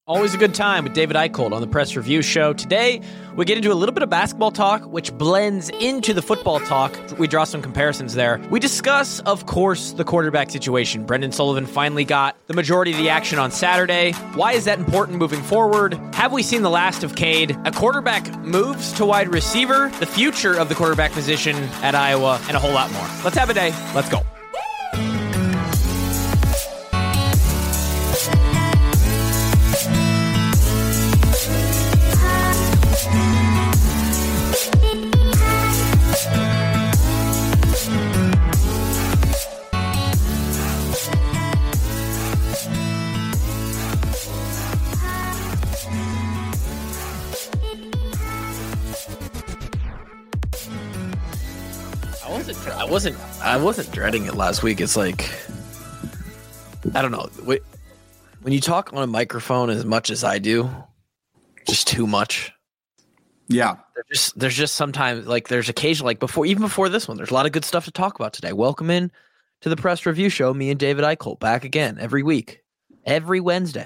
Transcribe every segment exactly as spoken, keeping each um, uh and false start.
Always a good time with David Eicholt on the Press Review Show. Today, we get into a little bit of basketball talk, which blends into the football talk. We draw some comparisons there. We discuss, of course, the quarterback situation. Brendan Sullivan finally got the majority of the action on Saturday. Why is that important moving forward? Have we seen the last of Cade? A quarterback moves to wide receiver, the future of the quarterback position at Iowa, and a whole lot more. Let's have a day. Let's go. I wasn't I wasn't dreading it last week. It's like, I don't know. When you talk on a microphone as much as I do, just too much. Yeah. There's just, there's just sometimes, like, there's occasion, like before, even before this one, there's a lot of good stuff to talk about today. Welcome in to the Press Review Show. Me and David Eicholt back again every week, every Wednesday.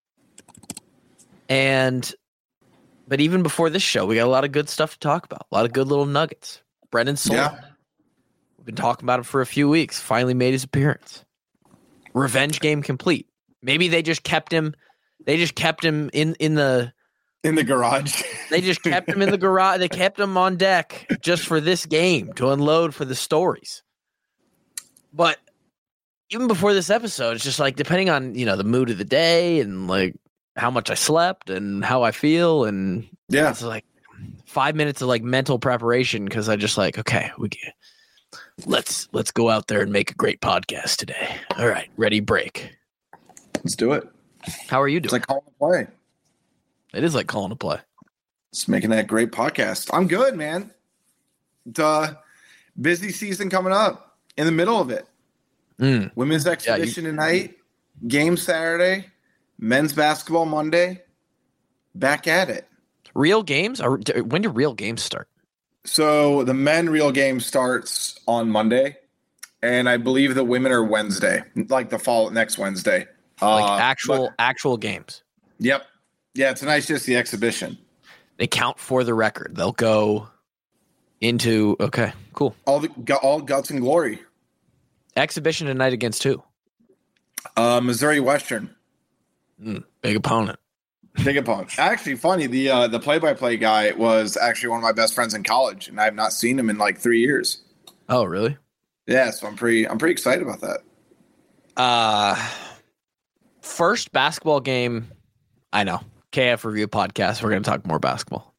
And, but even before this show, we got a lot of good stuff to talk about. A lot of good little nuggets. Brendan Sullivan. Yeah. We've been talking about him for a few weeks. Finally made his appearance. Revenge game complete. Maybe they just kept him. They just kept him in, in the in the garage. They just kept him in the garage. They kept him on deck just for this game to unload for the stories. But even before this episode, it's just like depending on, you know, the mood of the day and like how much I slept and how I feel, and yeah, it's like five minutes of like mental preparation because I just like okay, we get. Let's let's go out there and make a great podcast today. All right, ready, break. Let's do it. How are you doing? It's like calling a play. It is like calling a play. It's making that great podcast. I'm good, man. Duh. Busy season coming up. In the middle of it. Mm. Women's exhibition yeah, you- tonight. Game Saturday. Men's basketball Monday. Back at it. Real games? Are, when do real games start? So the men real game starts on Monday, and I believe the women are Wednesday, like the fall next Wednesday. Like uh, actual but, actual games. Yep. Yeah, tonight's just the exhibition. They count for the record. They'll go into okay, cool. All the all guts and glory. Exhibition tonight against who? Uh, Missouri Western. Mm, big opponent. Big opponent. Actually, funny. The uh, the play by play guy was actually one of my best friends in college, and I have not seen him in like three years. Oh, really? Yeah, so I'm pretty I'm pretty excited about that. Uh first basketball game. I know. K F Review podcast. We're going to talk more basketball.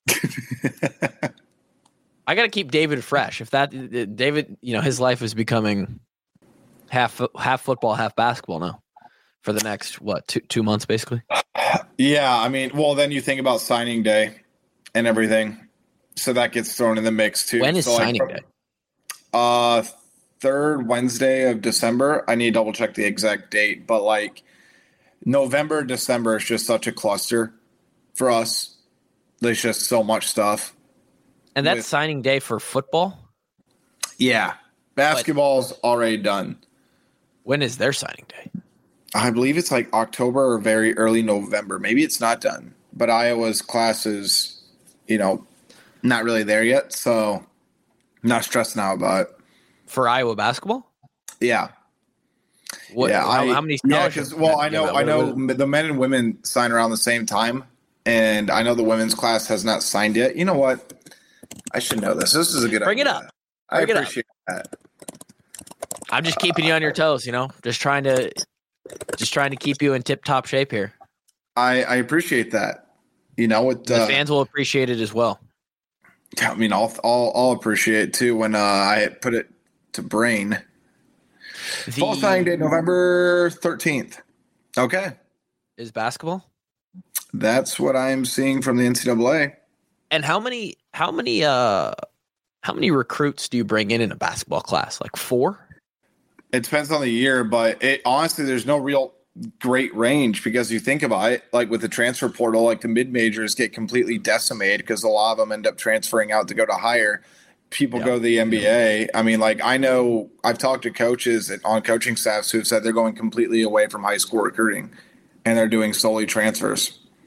I got to keep David fresh. If that David, you know, his life is becoming half half football, half basketball now for the next what two two months basically. Yeah, I mean, well, then you think about signing day and everything, so that gets thrown in the mix too. When is so signing like, day? Uh, third Wednesday of December. I need to double check the exact date, but like November, December is just such a cluster for us. There's just so much stuff. And that's with, signing day for football? Yeah. Basketball's but, already done. When is their signing day? I believe it's like October or very early November. Maybe it's not done. But Iowa's class is, you know, not really there yet. So I'm not stressed now about it. For Iowa basketball? Yeah. What, yeah, how, I, how many yeah, because well, I know, I know, what, the men and women sign around the same time, and I know the women's class has not signed yet. You know what? I should know this. This is a good Bring idea. it up. I Bring appreciate it up. that. I'm just keeping you on your toes, you know, just trying to, just trying to keep you in tip-top shape here. I, I appreciate that. You know, with the uh, fans will appreciate it as well. I mean, I'll I'll, I'll appreciate it too when uh, I put it to brain. The, Fall signing day, November thirteenth. Okay. Is basketball? That's what I'm seeing from the N C double A. And how many how many uh how many recruits do you bring in in a basketball class? Like four? It depends on the year, but it honestly there's no real great range because you think about it, like with the transfer portal, like the mid majors get completely decimated because a lot of them end up transferring out to go to higher. People yeah. go to the N B A. I mean, like I know I've talked to coaches on coaching staffs who've said they're going completely away from high school recruiting and they're doing solely transfers.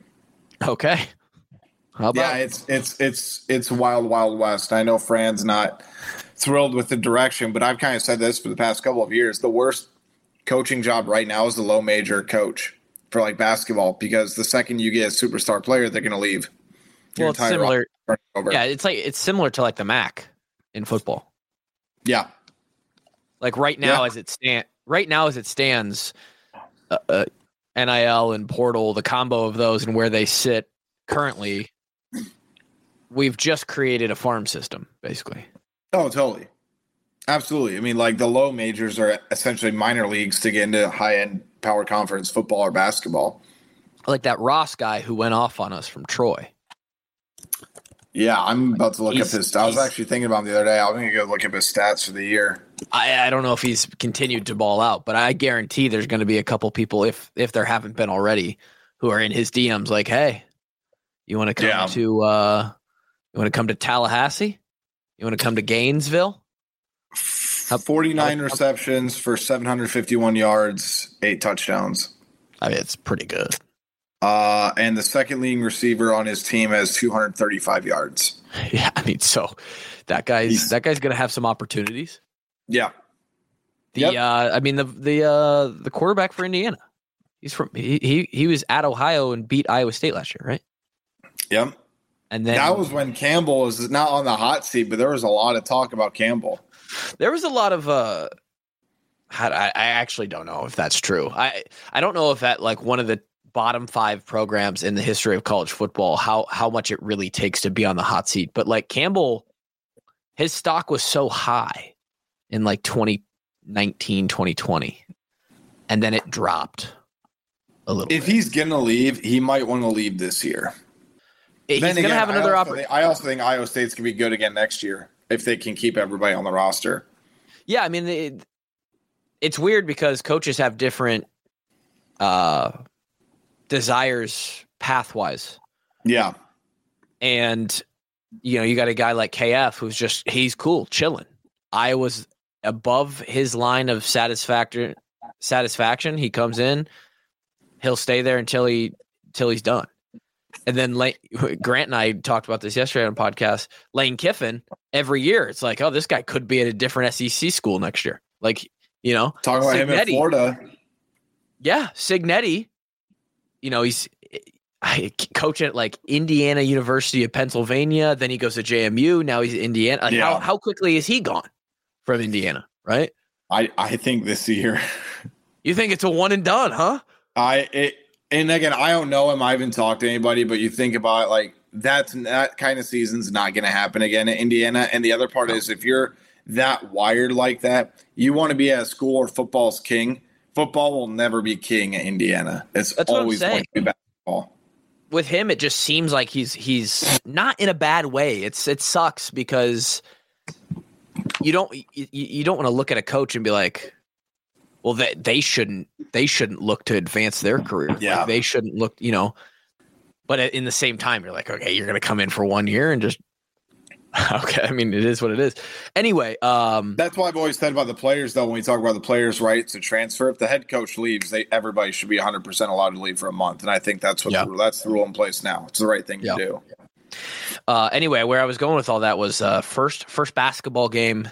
Okay. How about Yeah, it's it's it's it's wild, wild west. I know Fran's not thrilled with the direction, but I've kind of said this for the past couple of years. The worst coaching job right now is the low major coach for like basketball, because the second you get a superstar player, they're going to leave. Well, it's similar. Yeah, it's like it's similar to like the M A C in football. Yeah, like right now yeah. as it stand right now as it stands, uh, uh, N I L and portal, the combo of those and where they sit currently, we've just created a farm system, basically. Oh, totally, absolutely. I mean, like the low majors are essentially minor leagues to get into high end power conference football or basketball. Like that Ross guy who went off on us from Troy. Yeah, I'm about to look he's, up his. I was actually thinking about him the other day. I'm going to go look up his stats for the year. I, I don't know if he's continued to ball out, but I guarantee there's going to be a couple people, if if there haven't been already, who are in his D Ms like, "Hey, you want to come yeah. to uh, you want to come to Tallahassee? You want to come to Gainesville?" forty-nine how, receptions for seven hundred fifty-one yards, eight touchdowns. I mean, it's pretty good. Uh, and the second leading receiver on his team has two hundred thirty-five yards. Yeah, I mean, so that guy's He's, that guy's going to have some opportunities. Yeah. The yep. uh, I mean the the uh, the quarterback for Indiana. He's from he, he he was at Ohio and beat Iowa State last year, right? Yep. And then that was when Campbell was not on the hot seat, but there was a lot of talk about Campbell. There was a lot of uh, I I actually don't know if that's true. I I don't know if that like one of the bottom five programs in the history of college football, how how much it really takes to be on the hot seat. But like Campbell, his stock was so high in like twenty nineteen, twenty twenty, and then it dropped a little if bit. He's going to leave, he might want to leave this year. He's going to have another opportunity. I also think Iowa State's going to be good again next year if they can keep everybody on the roster. Yeah, I mean, it, it's weird because coaches have different uh desires path-wise. Yeah. And, you know, you got a guy like K F who's just, he's cool, chilling. Iowa's above his line of satisfaction. Satisfaction. He comes in, he'll stay there until he, until he's done. And then Lane, Grant and I talked about this yesterday on a podcast. Lane Kiffin, every year, it's like, oh, this guy could be at a different S E C school next year. Like, you know, talking about Signetti, him in Florida. Yeah, Signetti. You know, he's coaching at like Indiana University of Pennsylvania. Then he goes to J M U. Now he's in Indiana. Like yeah. how, how quickly is he gone from Indiana, right? I, I think this year. You think it's a one and done, huh? I it, And again, I don't know him. I haven't talked to anybody, but you think about it, like that's that kind of season's not going to happen again at Indiana. And the other part no. is if you're that wired like that, you want to be at a school where football's king. Football will never be king at Indiana. It's That's always going to be basketball. With him, it just seems like he's he's not in a bad way. It's it sucks because you don't you, you don't want to look at a coach and be like, well, they they shouldn't they shouldn't look to advance their career. Yeah, like they shouldn't look, you know. But in the same time, you're like, okay, you're going to come in for one year and just. Okay, I mean, it is what it is. Anyway, um, that's why I've always said about the players, though, when we talk about the players' rights to transfer, if the head coach leaves, they everybody should be one hundred percent allowed to leave for a month. And I think that's what yeah. the, that's the rule in place now. It's the right thing yeah. to do. Uh, anyway, where I was going with all that was uh, first first basketball game.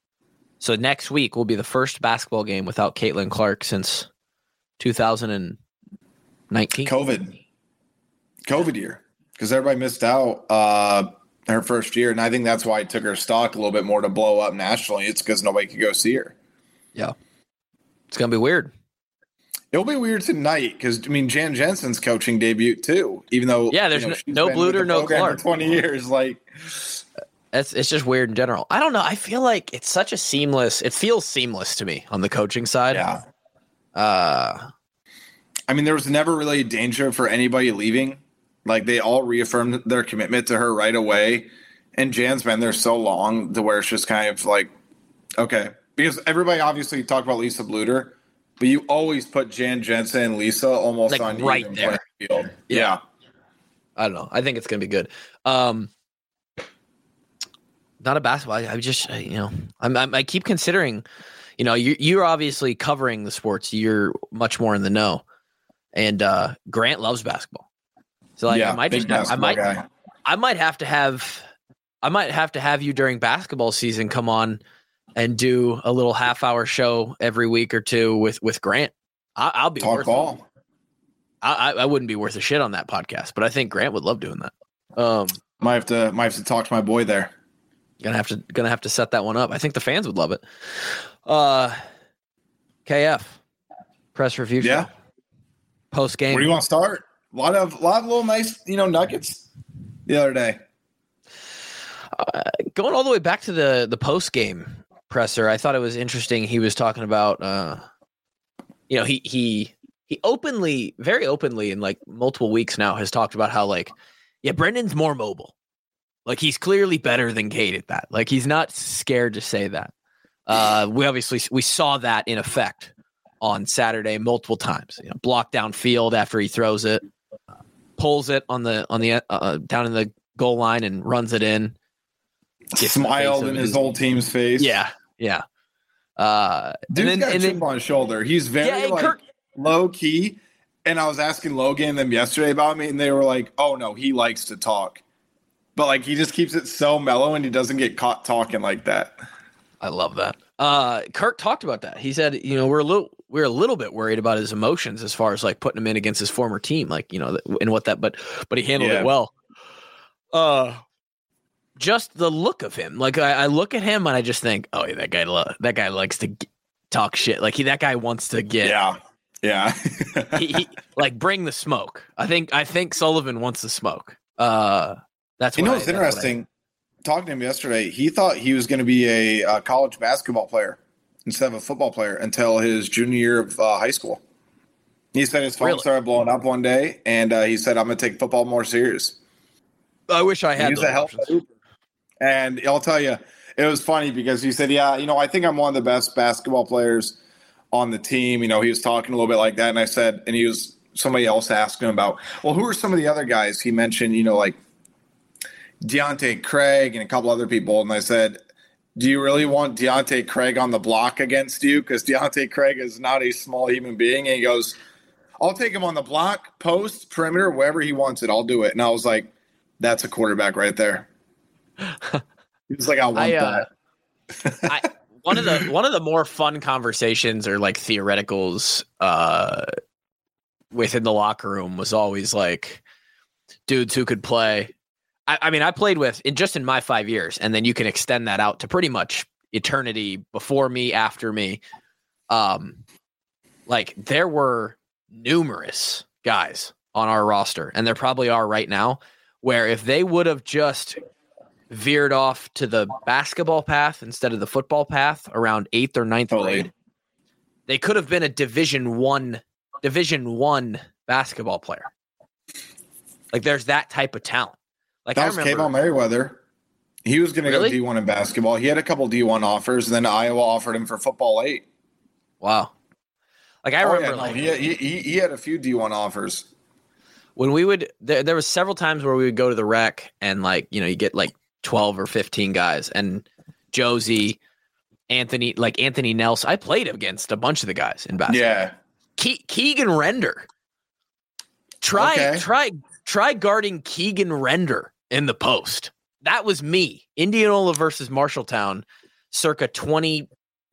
So next week will be the first basketball game without Caitlin Clark since two thousand nineteen. COVID. COVID year. Because everybody missed out. Uh, her first year, and I think that's why it took her stock a little bit more to blow up nationally. It's because nobody could go see her. Yeah. It's going to be weird. It'll be weird tonight because, I mean, Jan Jensen's coaching debut, too, even though yeah, there's you know, no, no Bluter, no Clark. For twenty years. Like, it's, it's just weird in general. I don't know. I feel like it's such a seamless – it feels seamless to me on the coaching side. Yeah. Uh, I mean, there was never really a danger for anybody leaving. Like, they all reaffirmed their commitment to her right away. And Jan's been there so long to where it's just kind of like, okay. Because everybody obviously talked about Lisa Bluter, but you always put Jan Jensen and Lisa almost like on right even there. Field. Yeah. yeah. I don't know. I think it's going to be good. Um, not a basketball. I, I just, you know, I'm, I'm, I keep considering, you know, you, you're obviously covering the sports. You're much more in the know. And uh, Grant loves basketball. So like yeah, I might big just have, I might guy. I might have to have I might have to have you during basketball season come on and do a little half hour show every week or two with with Grant. I, I'll be Talk worth ball. It. I, I wouldn't be worth a shit on that podcast, but I think Grant would love doing that. Um, might have to might have to talk to my boy there. Gonna have to gonna have to set that one up. I think the fans would love it. Uh, K F press review show. Yeah. Post game. Where do you want to start? A lot of a lot of little nice, you know, nuggets the other day. Uh, going all the way back to the the post game presser, I thought it was interesting. He was talking about, uh, you know, he he he openly, very openly, in like multiple weeks now, has talked about how like, yeah, Brendan's more mobile. Like he's clearly better than Cade at that. Like he's not scared to say that. Uh, we obviously we saw that in effect on Saturday multiple times. You know, block down field after he throws it, uh, pulls it on the on the uh, down in the goal line and runs it in. Smiled in his, his whole team's face. Yeah, yeah. Uh, Dude's and then, got a and chip then, on his shoulder. He's very yeah, like Kirk, low key. And I was asking Logan and them yesterday about me, and they were like, "Oh no, he likes to talk." But like he just keeps it so mellow and he doesn't get caught talking like that. I love that. Uh, Kirk talked about that. He said, you know, we're a little we're a little bit worried about his emotions as far as like putting him in against his former team, like, you know, and what that but but he handled yeah. it well. Uh just the look of him. Like I, I look at him and I just think, oh, yeah, that guy lo- that guy likes to g- talk shit. Like he that guy wants to get Yeah. Yeah. he, he, like bring the smoke. I think I think Sullivan wants the smoke. Uh That's you what know I, what's interesting. Talking to him yesterday, he thought he was going to be a, a college basketball player instead of a football player until his junior year of uh, high school. He said his phone really? started blowing up one day, and uh, he said, "I'm going to take football more serious." I wish I had those those help. options. And I'll tell you, it was funny because he said, "Yeah, you know, I think I'm one of the best basketball players on the team." You know, he was talking a little bit like that, and I said, and he was somebody else asked him about, well, who are some of the other guys? He mentioned, you know, like Deontay Craig and a couple other people. And I said, do you really want Deontay Craig on the block against you? Because Deontay Craig is not a small human being. And he goes, I'll take him on the block, post, perimeter, wherever he wants it. I'll do it. And I was like, that's a quarterback right there. He was like, I want I, uh, that. I, one of the one of the more fun conversations or like theoreticals uh, within the locker room was always like dudes who could play. I, I mean, I played with in just in my five years, and then you can extend that out to pretty much eternity before me, after me. Um, like there were numerous guys on our roster, and there probably are right now, where if they would have just veered off to the basketball path instead of the football path around eighth or ninth Totally. grade, they could have been a division one, division one basketball player. Like there's that type of talent. Like That I was remember, Kayvon Merriweather. He was going to Really? go D one in basketball. He had a couple D one offers, and then Iowa offered him for football eight. wow. Like I Oh, remember, yeah, no, like he, he, he had a few D one offers. when we would, there, there was several times where we would go to the rec and like, you know, you get like twelve or fifteen guys and Josie, Anthony, like Anthony Nelson. I played against a bunch of the guys in basketball. Yeah. Ke- Keegan Render. Try, Okay. try, try guarding Keegan Render in the post. That was me. Indianola versus Marshalltown, circa twenty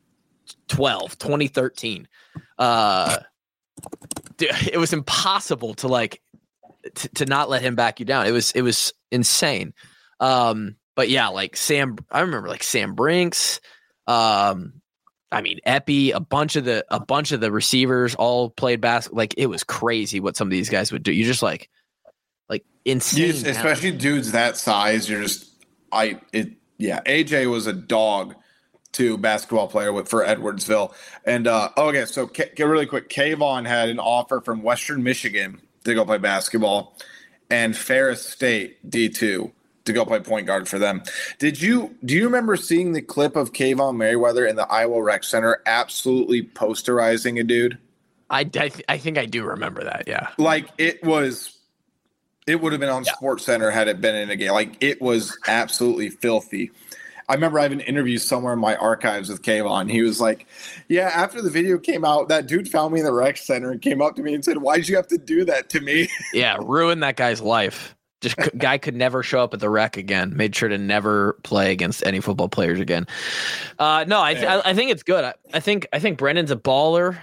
twelve, twenty thirteen. Uh, dude, it was impossible to like t- to not let him back you down. It was it was insane. Um, but yeah, like Sam, I remember like Sam Brinks. Um, I mean, Epi, a bunch of the a bunch of the receivers all played basketball. Like it was crazy what some of these guys would do. You just like like insane, You just- especially dudes that size. You're just I it yeah. A J was a dog to basketball player with for Edwardsville. And uh, okay, so K- get really quick. Kayvon had an offer from Western Michigan to go play basketball, and Ferris State D two to go play point guard for them. Did you do you remember seeing the clip of Kayvon Merriweather in the Iowa Rec Center absolutely posterizing a dude? I, I, th- I think I do remember that. Yeah. Like it was, it would have been on Yeah. Sports Center had it been in a game. Like it was absolutely filthy. I remember I have an interview somewhere in my archives with Kayvon. He was like, yeah, after the video came out, that dude found me in the rec center and came up to me and said, why'd you have to do that to me? Yeah, ruined that guy's life. Just guy could never show up at the rec again. Made sure to never play against any football players again. Uh, no, I, th- I I think it's good. I, I think I think Brendan's a baller,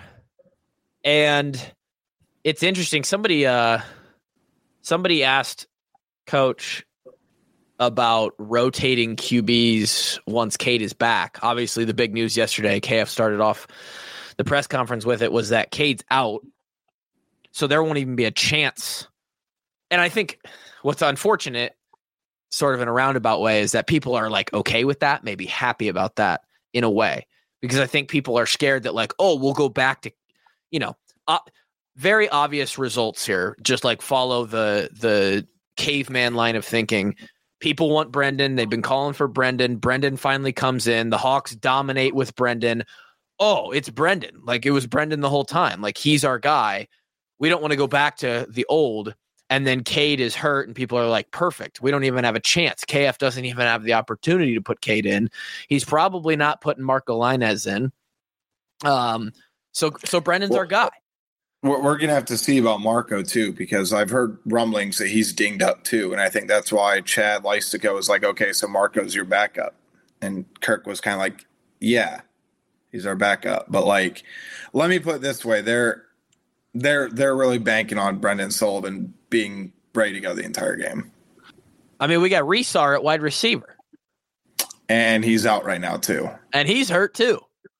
and it's interesting. Somebody uh, somebody asked Coach about rotating Q Bs once Cade is back. Obviously, the big news yesterday, K F started off the press conference with it, was that Cade's out, so there won't even be a chance. And I think what's unfortunate, sort of in a roundabout way, is that people are like okay with that, maybe happy about that in a way, because I think people are scared that like, oh, we'll go back to, you know, uh, very obvious results here. Just like follow the the caveman line of thinking. People want Brendan. They've been calling for Brendan. Brendan finally comes in. The Hawks dominate with Brendan. Oh, it's Brendan. Like it was Brendan the whole time. Like he's our guy. We don't want to go back to the old. And then Cade is hurt, and people are like, perfect. We don't even have a chance. K F doesn't even have the opportunity to put Cade in. He's probably not putting Marco Lainez in. Um, so so Brendan's well, our guy. We're, we're going to have to see about Marco, too, because I've heard rumblings that he's dinged up, too. And I think that's why Chad Leistikow was like, okay, so Marco's your backup. And Kirk was kind of like, yeah, he's our backup. But, like, let me put it this way. They're, they're, they're really banking on Brendan Sullivan being ready to go the entire game. I mean, we got Resar at wide receiver. And he's out right now, too. And he's hurt, too.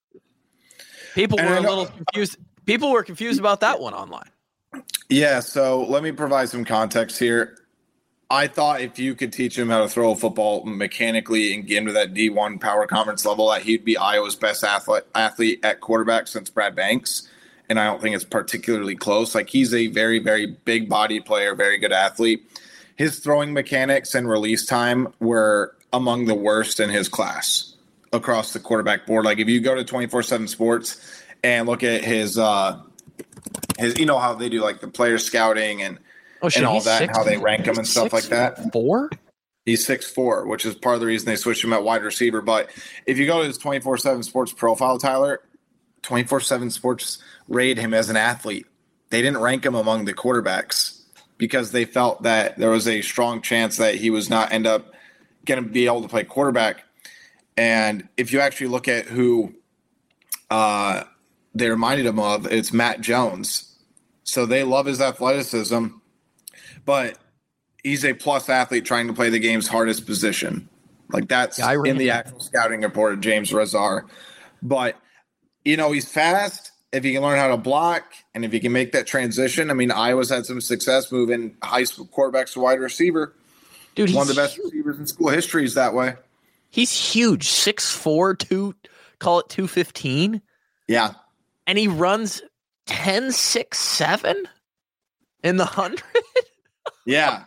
People and were a little confused. People were confused about that one online. Yeah, so let me provide some context here. I thought if you could teach him how to throw a football mechanically and get him to that D one power conference level, that he'd be Iowa's best athlete, athlete at quarterback since Brad Banks. And I don't think it's particularly close. Like, he's a very, very big body player, very good athlete. His throwing mechanics and release time were among the worst in his class across the quarterback board. Like, if you go to twenty-four seven Sports and look at his, uh, his, you know how they do like the player scouting and, oh, shit, and all that, six, and how they rank them and stuff like that. Four? He's six four, which is part of the reason they switched him at wide receiver. But if you go to his twenty-four seven Sports profile, Tyler, twenty-four seven Sports rated him as an athlete. They didn't rank him among the quarterbacks because they felt that there was a strong chance that he was not end up going to be able to play quarterback. And if you actually look at who uh, they reminded him of, it's Matt Jones. So they love his athleticism, but he's a plus athlete trying to play the game's hardest position. Like that's yeah, in the actual scouting report of James Razar. But, you know, he's fast. If he can learn how to block and if he can make that transition, I mean, Iowa's had some success moving high school quarterbacks to wide receiver. Dude, he's one of the best huge. receivers in school history is that way. He's huge, six four, two, call it two fifteen. Yeah. And he runs ten six seven in the hundred. Yeah.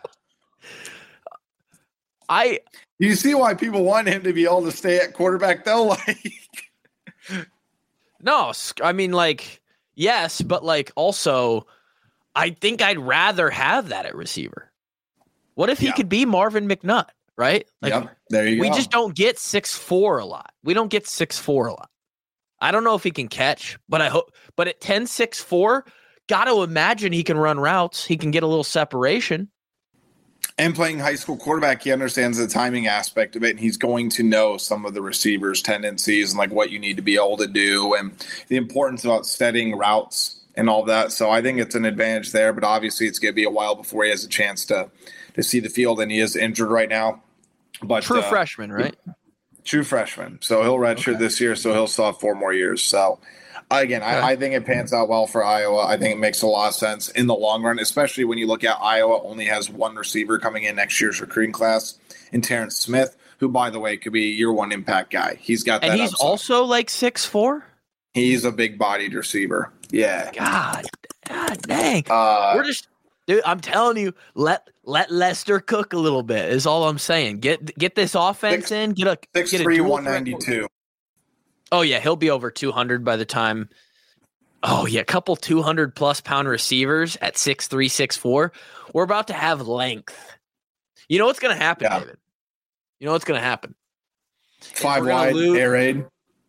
I You see why people want him to be able to stay at quarterback, though? Like, no, I mean, like, yes, but like, also, I think I'd rather have that at receiver. What if he yeah. could be Marvin McNutt, right? Like, yep, there you we go. We just don't get six four a lot. We don't get six four a lot. I don't know if he can catch, but I hope. But at ten six four, got to imagine he can run routes. He can get a little separation. And playing high school quarterback, he understands the timing aspect of it, and he's going to know some of the receivers' tendencies and like what you need to be able to do and the importance about setting routes and all that. So I think it's an advantage there, but obviously it's going to be a while before he has a chance to to see the field, and he is injured right now. But true uh, freshman, right? True freshman. So he'll redshirt okay. this year, so he'll still have four more years. So again, okay. I, I think it pans out well for Iowa. I think it makes a lot of sense in the long run, especially when you look at Iowa only has one receiver coming in next year's recruiting class in Terrence Smith, who, by the way, could be a year one impact guy. He's got that. And he's upside. also like six four? He's a big bodied receiver. Yeah. God, God dang. Uh, We're just dude, I'm telling you, let let Lester cook a little bit is all I'm saying. Get get this offense six, in, get a six get three, a one ninety-two. Oh, yeah, he'll be over two hundred by the time. Oh, yeah, a couple two hundred plus pound receivers at six three, six four. We're about to have length. You know what's going to happen, yeah. David? You know what's going to happen? Five wide, lose, air raid.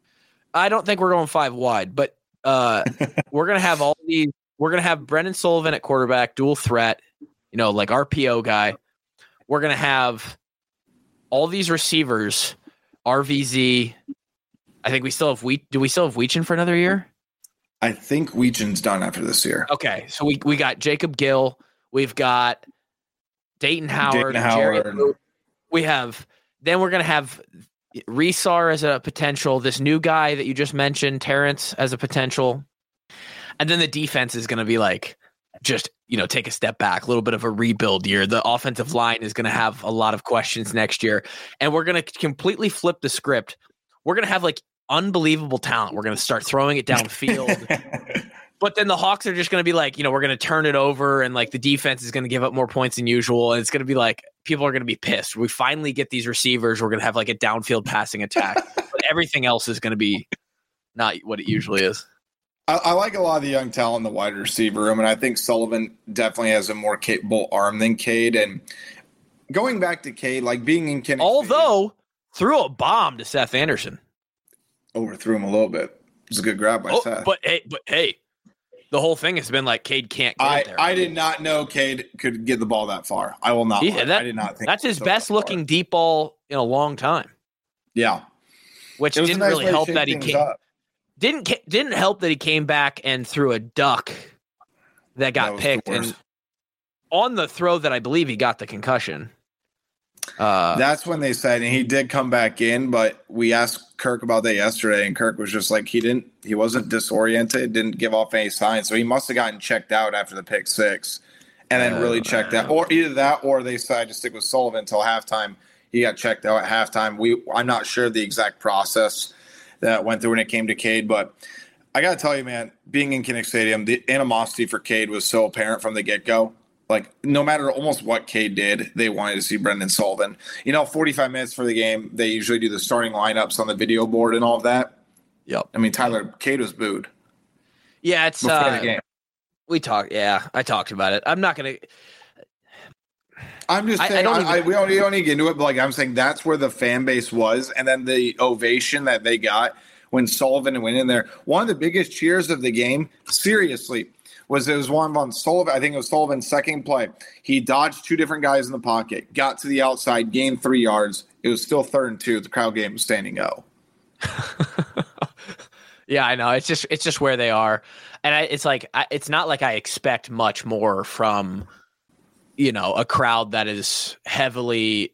I don't think we're going five wide, but uh, we're gonna have all these. We're gonna have Brendan Sullivan at quarterback, dual threat. You know, like R P O guy. We're gonna have all these receivers. R V Z. I think we still have we. Do we still have Weechin for another year? I think Weechin's done after this year. Okay, so we we got Jacob Gill. We've got Dayton Howard. Dayton Howard. We have. Then we're gonna have Resar as a potential. This new guy that you just mentioned, Terrence, as a potential. And then the defense is gonna be like, just you know, take a step back, a little bit of a rebuild year. The offensive line is gonna have a lot of questions next year, and we're gonna completely flip the script. We're gonna have like unbelievable talent. We're gonna start throwing it downfield. But then the Hawks are just going to be like, you know, we're going to turn it over and like the defense is going to give up more points than usual. And it's going to be like, people are going to be pissed. We finally get these receivers. We're going to have like a downfield passing attack. But everything else is going to be not what it usually is. I, I like a lot of the young talent in the wide receiver room. And I think Sullivan definitely has a more capable arm than Cade. And going back to Cade, like being in Kinnick Although threw a bomb to Seth Anderson. Overthrew him a little bit. It was a good grab by oh, Seth. But hey, but hey. The whole thing has been like Cade can't get I, there. I did not know Cade could get the ball that far. I will not. Yeah, that, I did not think that's his best looking deep ball in a long time. Yeah, which didn't nice really help that he came. Up. Didn't didn't help that he came back and threw a duck that got that picked, and on the throw that I believe he got the concussion. Uh, That's when they said, and he did come back in, but we asked Kirk about that yesterday, and Kirk was just like, he didn't, he wasn't disoriented, didn't give off any signs, so he must have gotten checked out after the pick six, and then uh, really checked out, or either that, or they decided to stick with Sullivan until halftime. He got checked out at halftime. We, I'm not sure the exact process that went through when it came to Cade, but I got to tell you, man, being in Kinnick Stadium, the animosity for Cade was so apparent from the get-go. Like, no matter almost what Cade did, they wanted to see Brendan Sullivan. You know, forty-five minutes for the game, they usually do the starting lineups on the video board and all of that. Yep. I mean, Tyler, Cade was booed. Yeah, it's uh, the game. We talked. Yeah, I talked about it. I'm not going to. I'm just saying, I, I don't even, I, we, don't, we don't need to get into it, but like I'm saying, that's where the fan base was. And then the ovation that they got when Sullivan went in there. One of the biggest cheers of the game, seriously, was it was one on Sullivan. I think it was Sullivan's second play. He dodged two different guys in the pocket, got to the outside, gained three yards. It was still third and two. The crowd game was standing O. Yeah, I know. It's just it's just where they are, and I, it's like I, it's not like I expect much more from, you know, a crowd that is heavily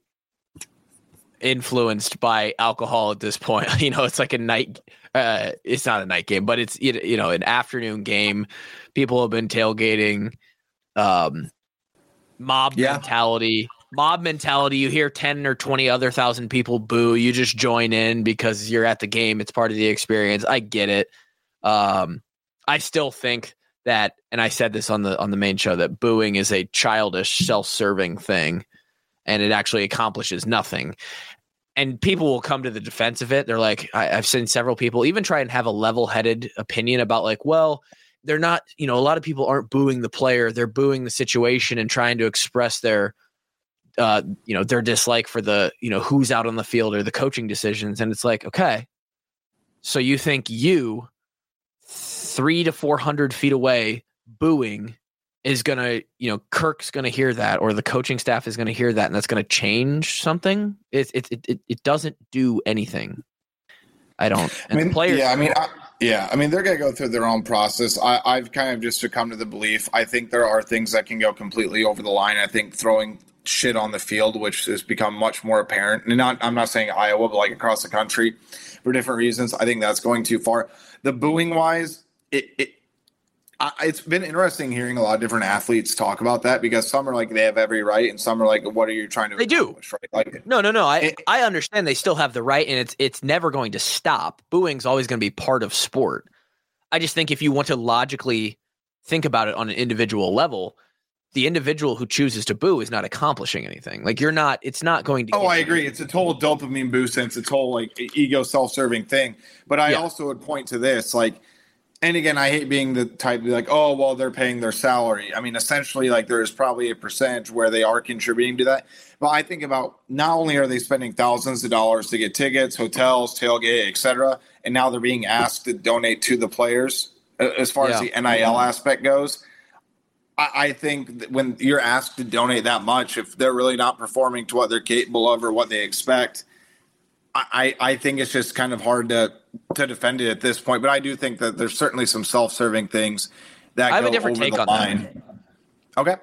influenced by alcohol at this point. You know, it's like a night. Uh, it's not a night game, but it's you know an afternoon game. People have been tailgating, um, mob yeah. mentality. Mob mentality. You hear ten or twenty other thousand people boo. You just join in because you're at the game. It's part of the experience. I get it. Um, I still think that, and I said this on the on the main show, that booing is a childish, self-serving thing, and it actually accomplishes nothing. And people will come to the defense of it. They're like, I, I've seen several people even try and have a level-headed opinion about like, well, they're not, you know, a lot of people aren't booing the player. They're booing the situation and trying to express their, uh, you know, their dislike for the, you know, who's out on the field or the coaching decisions. And it's like, okay, so you think you three to four hundred feet away booing is going to, you know, Kirk's going to hear that, or the coaching staff is going to hear that, and that's going to change something. It, it, it, it doesn't do anything. I don't. And I mean, players, yeah, I mean, I, yeah, I mean, they're going to go through their own process. I, I've kind of just succumbed to the belief. I think there are things that can go completely over the line. I think throwing shit on the field, which has become much more apparent, and not, I'm not saying Iowa, but like across the country for different reasons. I think that's going too far. The booing wise, it, it I, it's been interesting hearing a lot of different athletes talk about that, because some are like they have every right, and some are like, what are you trying to they do right? Like, no no no I, it, I understand they still have the right, and it's it's never going to stop. Booing's always going to be part of sport. I just think if you want to logically think about it on an individual level, the individual who chooses to boo is not accomplishing anything. Like you're not, it's not going to. Oh, I agree. It's a total dopamine boost, and it's a total like ego self-serving thing. But I yeah. also would point to this, like, And again, I hate being the type to be like, oh, well, they're paying their salary. I mean, essentially, like there is probably a percentage where they are contributing to that. But I think about not only are they spending thousands of dollars to get tickets, hotels, tailgate, et cetera, and now they're being asked to donate to the players as far yeah. as the N I L aspect goes. I, I think that when you're asked to donate that much, if they're really not performing to what they're capable of or what they expect, I, I think it's just kind of hard to to defend it at this point. But I do think that there's certainly some self-serving things that I have go a different over take the on line. That. Okay.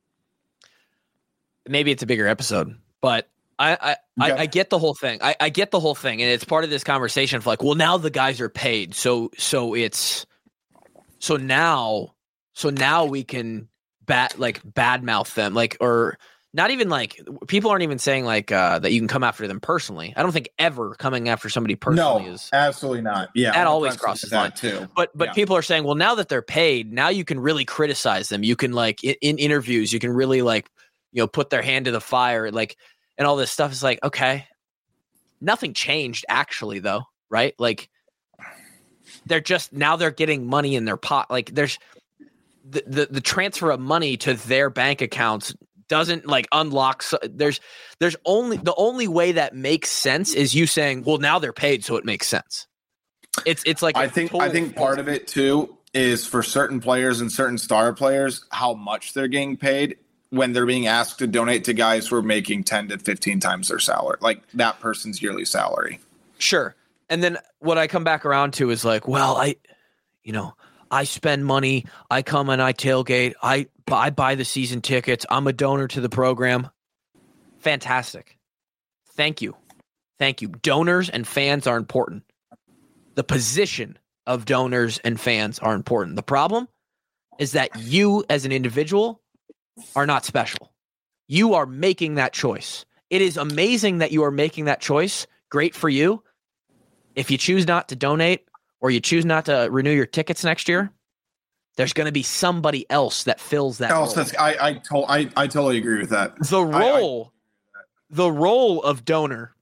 Maybe it's a bigger episode, but I I, okay. I, I get the whole thing. I, I get the whole thing, and it's part of this conversation of like, well, now the guys are paid, so so it's so now so now we can bat like badmouth them, like or. Not even like people aren't even saying like uh, that you can come after them personally. I don't think ever coming after somebody personally no, is absolutely not. Yeah, that always crosses the line too. But but yeah. people are saying, well, now that they're paid, now you can really criticize them. You can like in, in interviews, you can really like you know put their hand to the fire, like and all this stuff is like okay, nothing changed actually though, right? Like they're just now they're getting money in their pot. Like there's the the, the transfer of money to their bank accounts. Doesn't like unlock so, there's there's only the only way that makes sense is you saying well now they're paid so it makes sense. It's it's like I think I think part of it too is for certain players and certain star players how much they're getting paid when they're being asked to donate to guys who are making ten to fifteen times their salary, like that person's yearly salary. Sure. And then what I come back around to is like well I you know I spend money, I come and I tailgate, I I buy the season tickets, I'm a donor to the program. Fantastic. Thank you. Thank you. Donors and fans are important. The position of donors and fans are important. The problem is that you as an individual are not special. You are making that choice. It is amazing that you are making that choice. Great for you. If you choose not to donate, or you choose not to renew your tickets next year, there's going to be somebody else that fills that else role. That's, I, I, to, I, I totally agree with that. The role, I, I, the role of donor,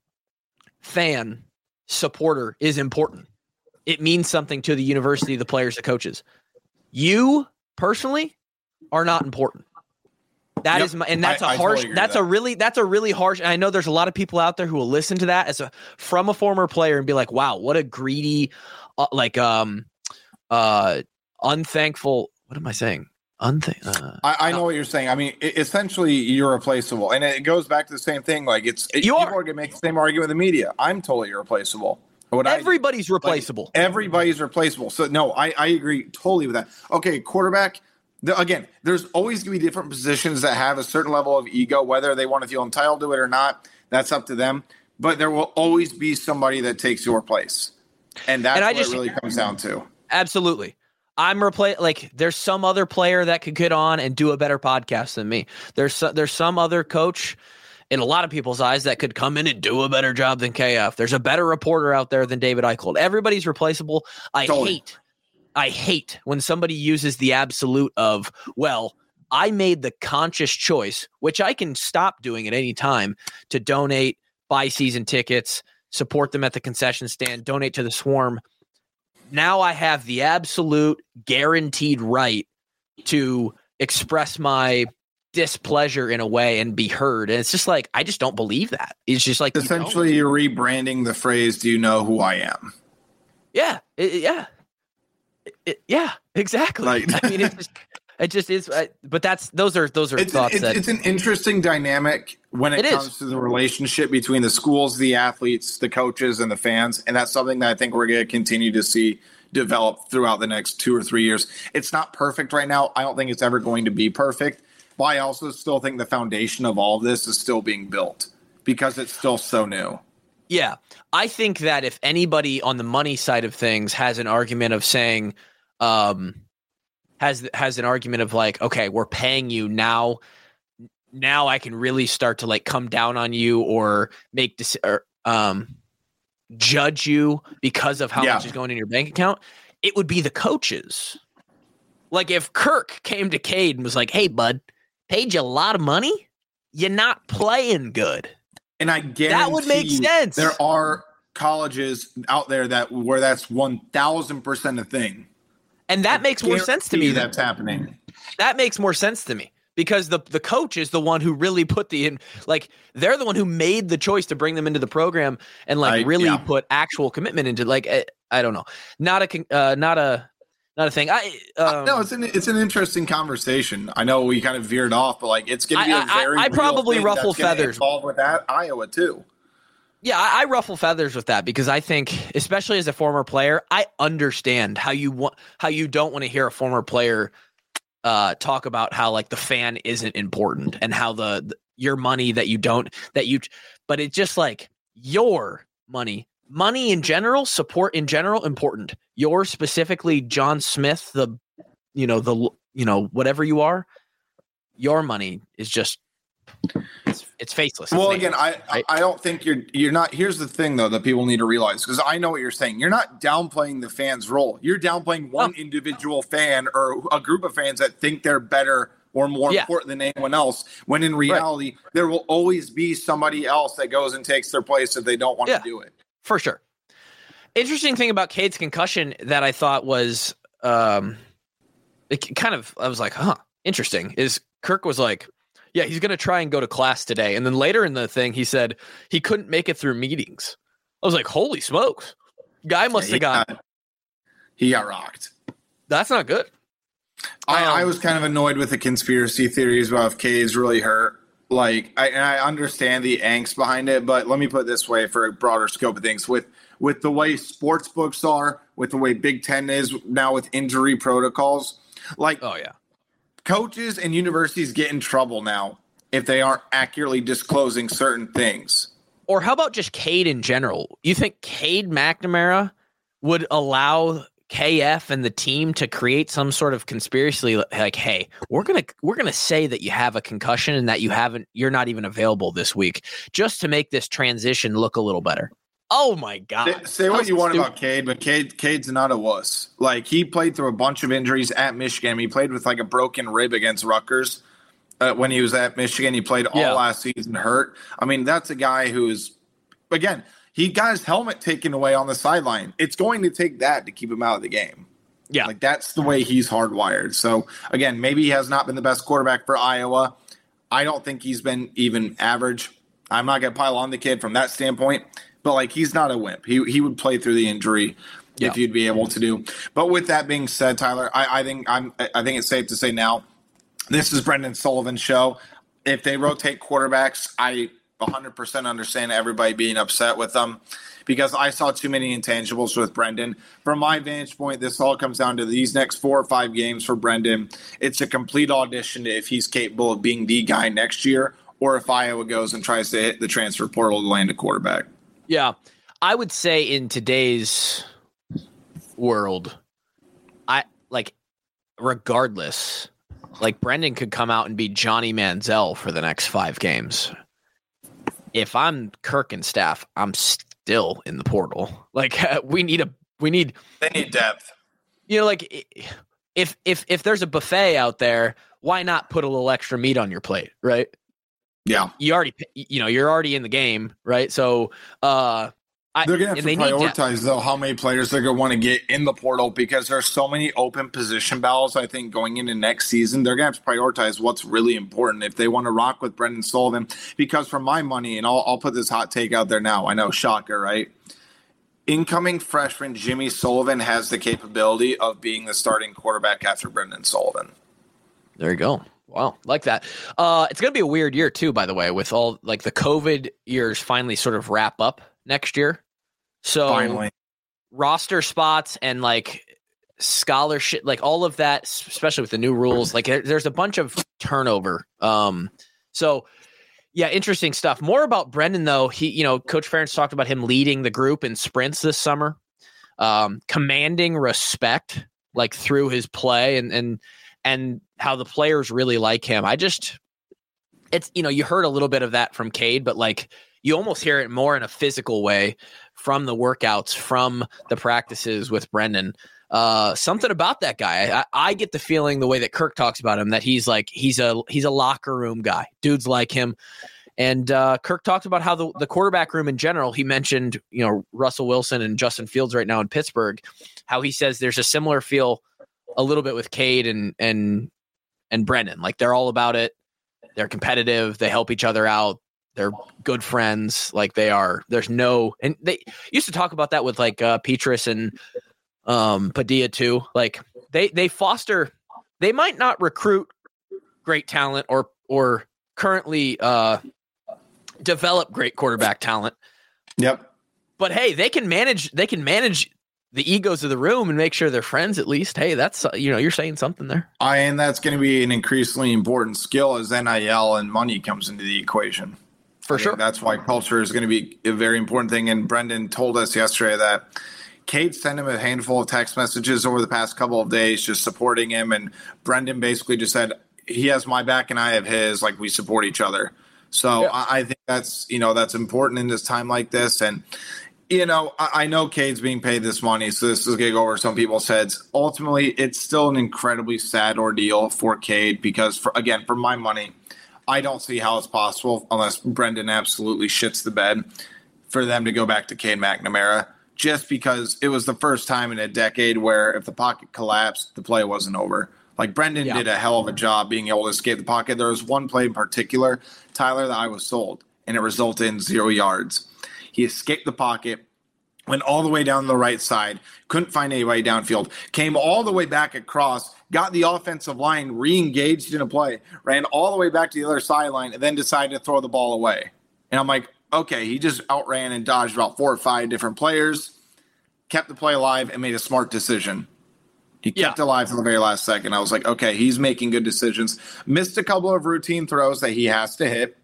fan, supporter is important. It means something to the university, the players, the coaches. You personally are not important. That yep. is my, and that's I, a harsh, totally that's that. a really, that's a really harsh, and I know there's a lot of people out there who will listen to that as a, from a former player and be like, wow, what a greedy, uh, like, um, uh, unthankful, what am I saying? Unthank- uh, I, I know uh, what you're saying. I mean, it, essentially you're replaceable, and it goes back to the same thing. Like it's, it, you people are. are going to make the same argument with the media. I'm totally irreplaceable. What Everybody's I, replaceable. Like, everybody's replaceable. So no, I, I agree totally with that. Okay. Quarterback. The, again, there's always going to be different positions that have a certain level of ego, whether they want to feel entitled to it or not. That's up to them. But there will always be somebody that takes your place. And that's and what just, it really comes down to. Absolutely. I'm repla- like there's some other player that could get on and do a better podcast than me. There's so, there's some other coach in a lot of people's eyes that could come in and do a better job than K F. There's a better reporter out there than David Eichel. Everybody's replaceable. I totally. hate I hate when somebody uses the absolute of, well, I made the conscious choice, which I can stop doing at any time, to donate, buy season tickets, support them at the concession stand, donate to the Swarm. Now I have the absolute guaranteed right to express my displeasure in a way and be heard. And it's just like, I just don't believe that. It's just like, essentially you know, you're rebranding the phrase, do you know who I am? Yeah. It, yeah. It, yeah, exactly. Right. I mean, it just, it just is. I, but that's those are those are it's thoughts. An, it's, that, it's an interesting dynamic when it, it comes is. to the relationship between the schools, the athletes, the coaches, and the fans, and that's something that I think we're going to continue to see develop throughout the next two or three years. It's not perfect right now. I don't think it's ever going to be perfect. But I also still think the foundation of all of this is still being built because it's still so new. Yeah, I think that if anybody on the money side of things has an argument of saying, um, has has an argument of like, okay, we're paying you now, now I can really start to like come down on you or make this or um, judge you because of how yeah. much is going in your bank account. It would be the coaches. Like if Kirk came to Cade and was like, "Hey, bud, paid you a lot of money, you're not playing good." And I guarantee that would make sense. There are colleges out there that where that's one thousand percent a thing. And that I makes more sense to me. That's happening. That makes more sense to me because the the coach is the one who really put the in, like they're the one who made the choice to bring them into the program and like I, really yeah. put actual commitment into like I, I don't know, not a uh, not a not a thing. I um, no, it's an it's an interesting conversation. I know we kind of veered off, but like it's going to be I, a very I, I real probably thing ruffle that's gonna feathers involved with that Iowa too. Yeah, I, I ruffle feathers with that because I think, especially as a former player, I understand how you want how you don't want to hear a former player uh, talk about how like the fan isn't important and how the, the your money that you don't that you, but it's just like your money, money in general, support in general, important. Your specifically, John Smith, the you know the you know whatever you are, your money is just. It's, it's faceless. It's well, nameless, again, I right? I don't think you're you're not. Here's the thing, though, that people need to realize because I know what you're saying. You're not downplaying the fans' role. You're downplaying one oh. individual fan or a group of fans that think they're better or more yeah. important than anyone else. When in reality, right. there will always be somebody else that goes and takes their place if they don't want yeah, to do it. For sure. Interesting thing about Cade's concussion that I thought was um, it kind of I was like, huh, interesting. Is Kirk was like. Yeah, he's going to try and go to class today. And then later in the thing, he said he couldn't make it through meetings. I was like, holy smokes. Guy must yeah, have got, got – He got rocked. That's not good. I, um, I was kind of annoyed with the conspiracy theories about if Cade's really hurt. Like, I, and I understand the angst behind it, but let me put it this way for a broader scope of things. With with the way sports books are, with the way Big Ten is now with injury protocols, like – Oh, yeah. coaches and universities get in trouble now if they aren't accurately disclosing certain things. Or how about just Cade in general? You think Cade McNamara would allow K F and the team to create some sort of conspiracy like, hey, we're gonna we're gonna say that you have a concussion and that you haven't you're not even available this week just to make this transition look a little better? Oh my God! Say what you want about Cade, but Cade, Cade's not a wuss. Like he played through a bunch of injuries at Michigan. He played with like a broken rib against Rutgers uh, when he was at Michigan. He played all yeah. last season hurt. I mean, that's a guy who's again he got his helmet taken away on the sideline. It's going to take that to keep him out of the game. Yeah, like that's the way he's hardwired. So again, maybe he has not been the best quarterback for Iowa. I don't think he's been even average. I'm not going to pile on the kid from that standpoint. But, like, he's not a wimp. He he would play through the injury yeah. if you'd be able to do. But with that being said, Tyler, I, I think I'm I think it's safe to say now, this is Brendan Sullivan's show. If they rotate quarterbacks, I one hundred percent understand everybody being upset with them because I saw too many intangibles with Brendan. From my vantage point, this all comes down to these next four or five games for Brendan. It's a complete audition to if he's capable of being the guy next year or if Iowa goes and tries to hit the transfer portal to land a quarterback. Yeah, I would say in today's world, I like regardless, like Brendan could come out and be Johnny Manziel for the next five games. If I'm Kirk and staff, I'm still in the portal. Like we need a we need they need depth. You know, like if if if there's a buffet out there, why not put a little extra meat on your plate, right? Yeah, you already, you know, you're already in the game, right? So, uh, I, they're gonna have to prioritize though how many players they're gonna want to get in the portal because there's so many open position battles. I think going into next season, they're gonna have to prioritize what's really important if they want to rock with Brendan Sullivan. Because for my money, and I'll, I'll put this hot take out there now. I know, shocker, right? Incoming freshman Jimmy Sullivan has the capability of being the starting quarterback after Brendan Sullivan. There you go. Wow, like that. Uh, it's going to be a weird year, too, by the way, with all like the COVID years finally sort of wrap up next year. So finally, roster spots and like scholarship, like all of that, especially with the new rules, like there's a bunch of turnover. Um, so, yeah, interesting stuff. More about Brendan, though. He, you know, Coach Ferentz talked about him leading the group in sprints this summer, um, commanding respect like through his play and and. and how the players really like him. I just, it's, you know, you heard a little bit of that from Cade, but like you almost hear it more in a physical way from the workouts, from the practices with Brendan. Uh, something about that guy. I, I get the feeling the way that Kirk talks about him, that he's like, he's a, he's a locker room guy. Dudes like him. And uh, Kirk talked about how the, the quarterback room in general, he mentioned, you know, Russell Wilson and Justin Fields right now in Pittsburgh, how he says there's a similar feel a little bit with Cade and and and Brendan. Like they're all about it. They're competitive. They help each other out. They're good friends. Like they are. There's no, and they used to talk about that with like uh, Petrus and um, Padilla too. Like they they foster. They might not recruit great talent or or currently uh, develop great quarterback talent. Yep. But hey, they can manage. They can manage the egos of the room and make sure they're friends at least. Hey, that's, uh, you know, you're saying something there. I, and that's going to be an increasingly important skill as N I L and money comes into the equation. For sure. That's why culture is going to be a very important thing. And Brendan told us yesterday that Cade sent him a handful of text messages over the past couple of days, just supporting him. And Brendan basically just said, he has my back and I have his, like we support each other. So yeah. I, I think that's, you know, that's important in this time like this. And, you know, I, I know Cade's being paid this money, so this is going to go over some people's heads. Ultimately, it's still an incredibly sad ordeal for Cade because, for, again, for my money, I don't see how it's possible, unless Brendan absolutely shits the bed, for them to go back to Cade McNamara, just because it was the first time in a decade where if the pocket collapsed, the play wasn't over. Like, Brendan yeah. did a hell of a job being able to escape the pocket. There was one play in particular, Tyler, that I was sold, and it resulted in zero yards. He escaped the pocket, went all the way down the right side, couldn't find anybody downfield, came all the way back across, got the offensive line re-engaged in a play, ran all the way back to the other sideline, and then decided to throw the ball away. And I'm like, okay, he just outran and dodged about four or five different players, kept the play alive, and made a smart decision. He kept yeah. it alive to the very last second. I was like, okay, he's making good decisions. Missed a couple of routine throws that he has to hit.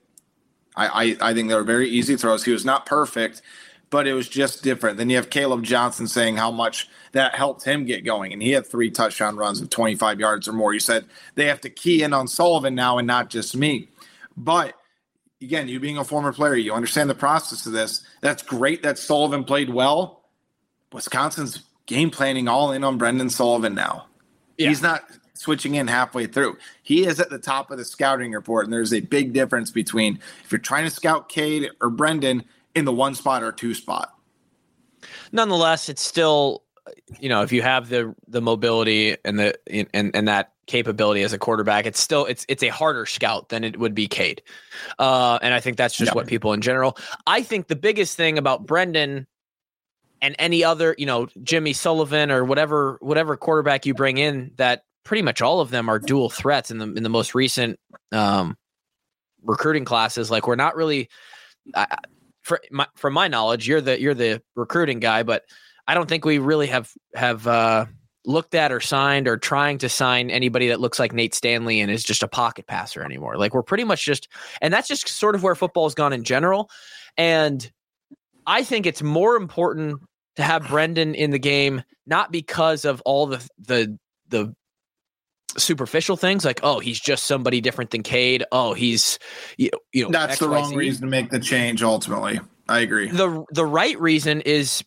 I, I, I think they were very easy throws. He was not perfect, but it was just different. Then you have Caleb Johnson saying how much that helped him get going, and he had three touchdown runs of twenty-five yards or more. You said they have to key in on Sullivan now and not just me. But, again, you being a former player, you understand the process of this. That's great that Sullivan played well. Wisconsin's game planning all in on Brendan Sullivan now. Yeah. He's not switching in halfway through. He is at the top of the scouting report, and there's a big difference between if you're trying to scout Cade or Brendan in the one spot or two spot. Nonetheless, it's still, you know, if you have the the mobility and the and and that capability as a quarterback, it's still it's it's a harder scout than it would be Cade. Uh, and I think that's just yeah. what people in general. I think the biggest thing about Brendan and any other, you know, Jimmy Sullivan or whatever whatever quarterback you bring in, that pretty much all of them are dual threats in the in the most recent um, recruiting classes. Like, we're not really, uh, for my, from my knowledge, you're the you're the recruiting guy, but I don't think we really have have uh, looked at or signed or trying to sign anybody that looks like Nate Stanley and is just a pocket passer anymore. Like, we're pretty much just, and that's just sort of where football has gone in general. And I think it's more important to have Brendan in the game, not because of all the the the superficial things like, oh, he's just somebody different than Cade. Oh, he's, you know, you know that's X, the Y, wrong Z. reason to make the change. Ultimately, I agree. The the right reason is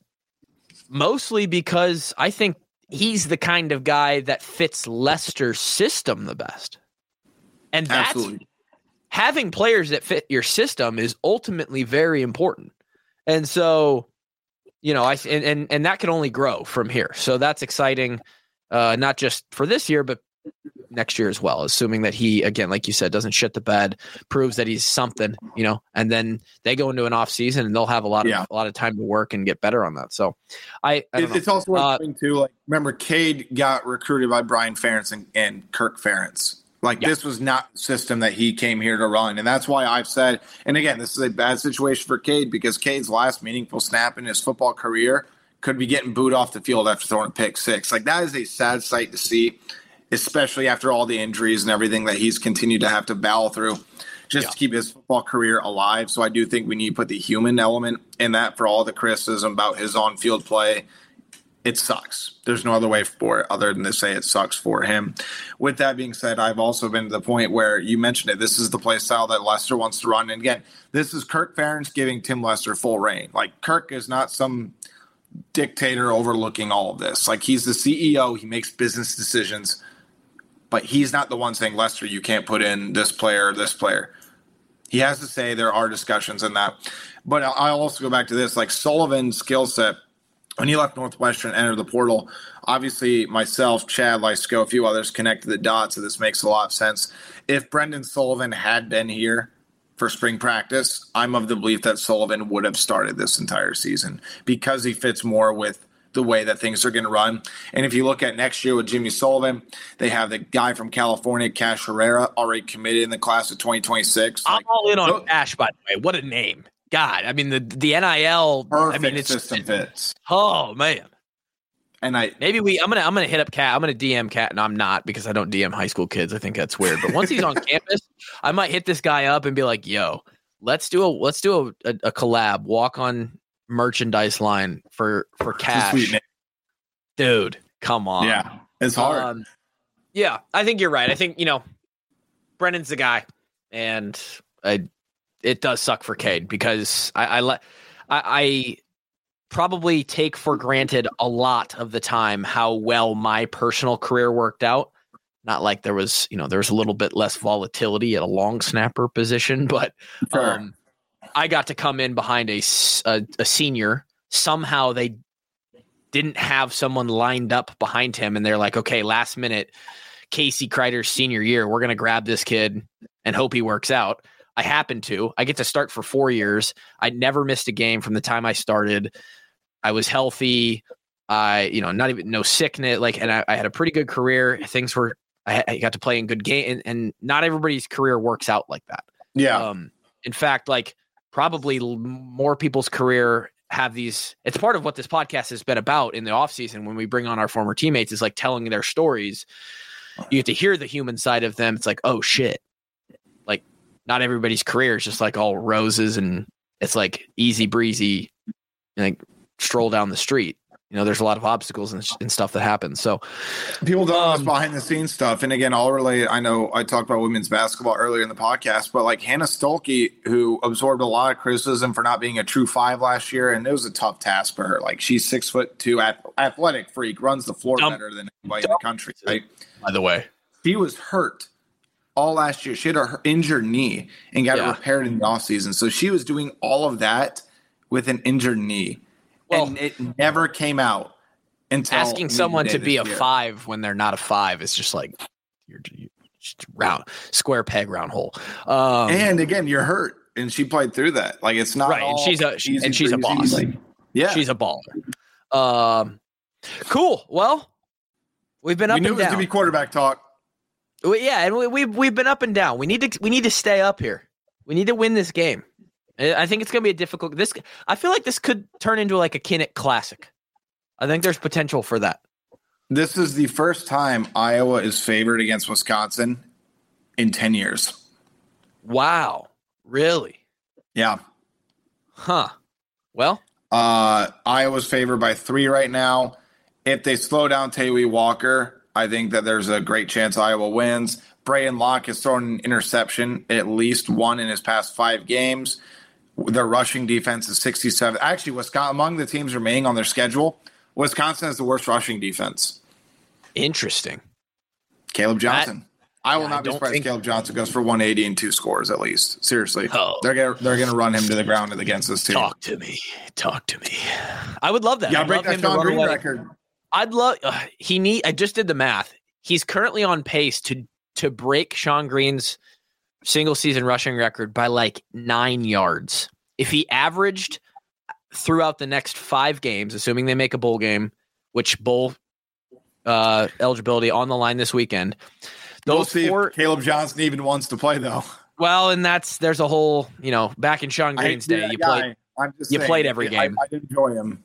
mostly because I think he's the kind of guy that fits Leicester's system the best. And that's Absolutely. Having players that fit your system is ultimately very important. And so, you know, I and and, and that can only grow from here. So that's exciting, uh, not just for this year, but next year as well, assuming that he, again, like you said, doesn't shit the bed, proves that he's something, you know, and then they go into an off season and they'll have a lot of yeah. a lot of time to work and get better on that. So I, I it, it's also worth uh, thing too. Like, remember, Cade got recruited by Brian Ferentz and, and Kirk Ferentz. Like yeah. this was not the system that he came here to run. And that's why I've said, and again, this is a bad situation for Cade because Cade's last meaningful snap in his football career could be getting booed off the field after throwing a pick six. Like, that is a sad sight to see, especially after all the injuries and everything that he's continued to have to battle through just yeah. to keep his football career alive. So I do think we need to put the human element in that for all the criticism about his on-field play. It sucks. There's no other way for it other than to say it sucks for him. With that being said, I've also been to the point where you mentioned it. This is the play style that Leicester wants to run. And again, this is Kirk Ferentz giving Tim Leicester full reign. Like, Kirk is not some dictator overlooking all of this. Like, he's the C E O. He makes business decisions. But he's not the one saying, Leicester, you can't put in this player or this player. He has to say there are discussions in that. But I'll also go back to this. Like, Sullivan's skill set when he left Northwestern, entered the portal. Obviously, myself, Chad Lysko, a few others connected the dots, so this makes a lot of sense. If Brendan Sullivan had been here for spring practice, I'm of the belief that Sullivan would have started this entire season because he fits more with the way that things are going to run. And if you look at next year with Jimmy Sullivan, they have the guy from California, Cash Herrera, already committed in the class of twenty twenty-six. I'm like, all in on look, Cash, by the way. What a name. God, I mean, the the N I L. Perfect I mean, it's system fits. Oh, man. And I maybe we I'm gonna I'm gonna hit up Cat. I'm gonna D M Cat, and I'm not because I don't D M high school kids. I think that's weird. But once he's on campus, I might hit this guy up and be like, "Yo, let's do a let's do a, a, a collab, walk on merchandise line for for Cash." Dude, come on. Yeah, it's hard. Um, yeah, I think you're right. I think, you know, Brennan's the guy, and I, it does suck for Cade because I I, let, I I probably take for granted a lot of the time how well my personal career worked out. Not like there was, you know, there was a little bit less volatility at a long snapper position, but sure. um, I got to come in behind a, a, a senior. Somehow they didn't have someone lined up behind him, and they're like, okay, last minute, Casey Kreider's senior year, we're going to grab this kid and hope he works out. I happened to. I get to start for four years. I never missed a game from the time I started. I was healthy. I, you know, not even no sickness. Like, and I, I had a pretty good career. Things were. I, I got to play in good game, and, and not everybody's career works out like that. Yeah. Um, in fact, like probably more people's career have these. It's part of what this podcast has been about in the off season when we bring on our former teammates is like telling their stories. You get to hear the human side of them. It's like, oh shit. Like not everybody's career is just like all roses and it's like easy breezy, like stroll down the street. You know, there's a lot of obstacles and, and stuff that happens. So people don't know um, this behind the scenes stuff. And again, I'll relate. I know I talked about women's basketball earlier in the podcast, but like Hannah Stolke, who absorbed a lot of criticism for not being a true five last year. And it was a tough task for her. Like she's six foot two, athletic freak, runs the floor dumb, better than anybody in the country. Right? By the way, she was hurt all last year. She had a injured knee and got yeah. it repaired in the offseason. So she was doing all of that with an injured knee. Well, and it never came out until asking someone to be a year. five when they're not a five is just like you're, you're just round square peg round hole. Um, and again, you're hurt, and she played through that. Like it's not right. And she's a easy, and she's a boss. Like, yeah, she's a baller. Um, cool. Well, we've been up we knew and it was down. gonna be quarterback talk. We, yeah, and we, we've we've been up and down. We need to we need to stay up here. We need to win this game. I think it's going to be a difficult. This I feel like this could turn into like a Kinnick Classic. I think there's potential for that. This is the first time Iowa is favored against Wisconsin in ten years. Wow, really? Yeah. Huh. Well, uh, Iowa's favored by three right now. If they slow down Tawee Walker, I think that there's a great chance Iowa wins. Braden Locke has thrown an interception, at least one in his past five games. Their rushing defense is sixty-seven. Actually, Wisconsin, among the teams remaining on their schedule, Wisconsin has the worst rushing defense. Interesting. Caleb Johnson. That, I will yeah, not I be surprised think... Caleb Johnson goes for one eighty and two scores at least. Seriously. Oh. They're gonna they're gonna run him to the ground against this team. Talk to me. Talk to me. I would love that. Yeah, I'd break love that Sean Green record. I'd love uh, he need I just did the math. He's currently on pace to to break Sean Green's single season rushing record by like nine yards. If he averaged throughout the next five games, assuming they make a bowl game, which bowl uh, eligibility on the line this weekend, those we'll see four, if Caleb Johnson even wants to play though. Well, and that's there's a whole, you know, back in Sean Green's day, you guy. played I'm just you saying, played every game. I, I enjoy him.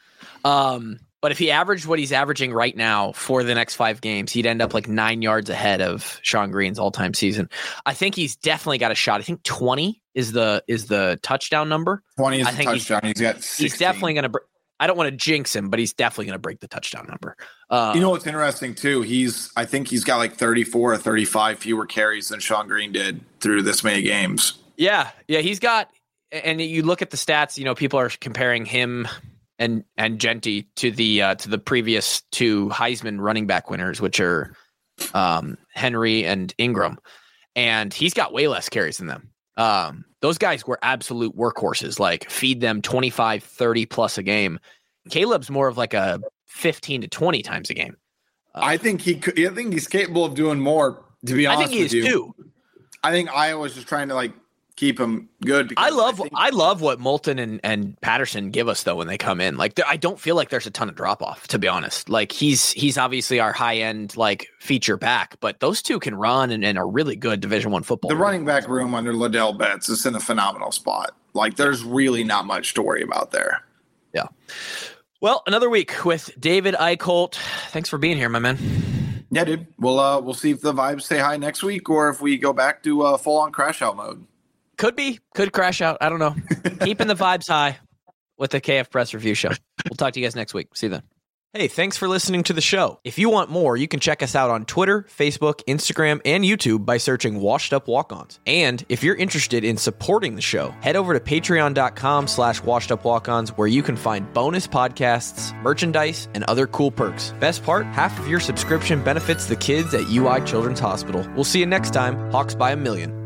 Um, but if he averaged what he's averaging right now for the next five games, he'd end up like nine yards ahead of Sean Green's all-time season. I think he's definitely got a shot. I think twenty is the is the touchdown number. twenty is I the think touchdown. He's, he's got sixteen. He's definitely going to br- I don't want to jinx him, but he's definitely going to break the touchdown number. Uh, you know what's interesting too? He's I think he's got like thirty-four or thirty-five fewer carries than Sean Green did through this many games. Yeah, yeah, he's got and you look at the stats, you know, people are comparing him and and Genty to the uh, to the previous two Heisman running back winners, which are um, Henry and Ingram, and he's got way less carries than them. Um, those guys were absolute workhorses, like feed them twenty-five, thirty plus a game. Caleb's more of like a fifteen to twenty times a game. Uh, I think he could, I think he's capable of doing more, to be honest I think he with is you. too. I think Iowa's just trying to like keep him good. I love I, think- I love what Moulton and, and Patterson give us though when they come in. Like I don't feel like there's a ton of drop off, to be honest. Like he's he's obviously our high end like feature back, but those two can run and, and are really good Division One football. The running back room under Liddell Betts is in a phenomenal spot. Like there's really not much to worry about there. Yeah. Well, another week with David Eickholt. Thanks for being here, my man. Yeah, dude. We'll uh, we'll see if the vibes stay high next week or if we go back to uh, full on crash out mode. Could be. Could crash out. I don't know. Keeping the vibes high with the K F Press Review Show. We'll talk to you guys next week. See you then. Hey, thanks for listening to the show. If you want more, you can check us out on Twitter, Facebook, Instagram, and YouTube by searching Washed Up Walk-Ons. And if you're interested in supporting the show, head over to patreon.com slash washed up walk-ons where you can find bonus podcasts, merchandise, and other cool perks. Best part, half of your subscription benefits the kids at U I Children's Hospital. We'll see you next time. Hawks by a million.